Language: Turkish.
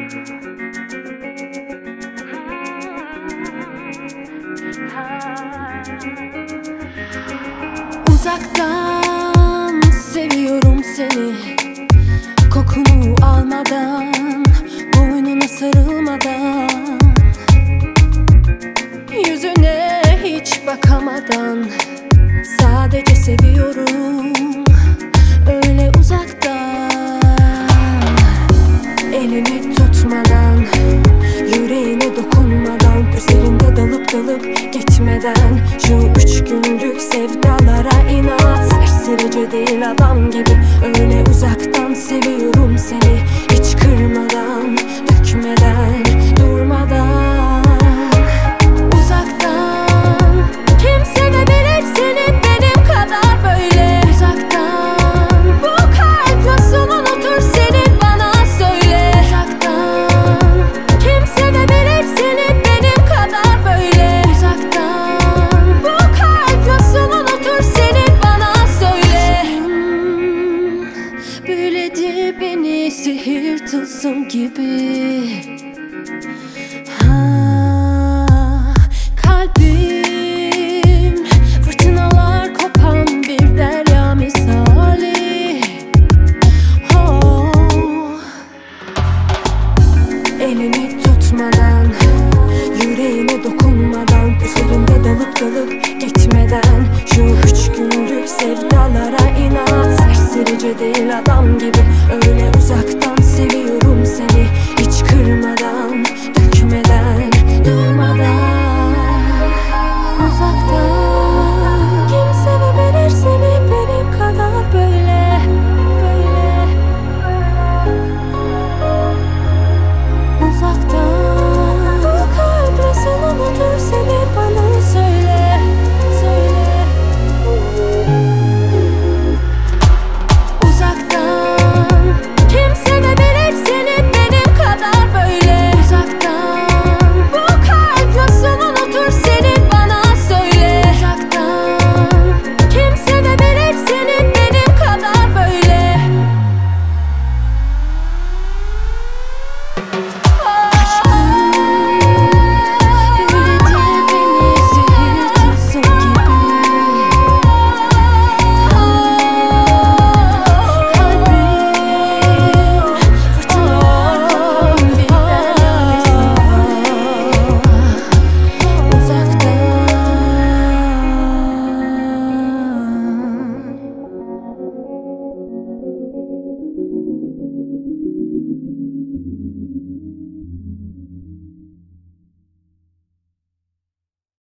Uzaktan seviyorum seni, kokunu almadan, boynuna sarılmadan, yüzüne hiç bakamadan, sadece seviyorum öyle uzaktan. Elini tutmadan, yüreğine dokunmadan, üzerinde dalıp dalıp gitmeden, şu 3 günlük sevdalara inat. Serserice değil adam gibi, öyle uzaktan seviyorum seni, hiç kırmadan, dökmeden, durmadan. Uzaktan kim sevebilir seni benim kadar böyle? Uzaktan bu kalp nasıl unutur seni, bana söyle. Uzaktan kim sevebilir seni benim kadar böyle? Uzaktan bu kalp nasıl unutur seni, bana söyle. Büyüledi beni sihir tılsım gibi. Kalbim fırtınalar kopan bir derya misali. Elini tutmadan, yüreğine dokunmadan, üzerinde dalıp dalıp gitmeden, şu 3 günlük sevdalara inat. Serserice değil adam gibi,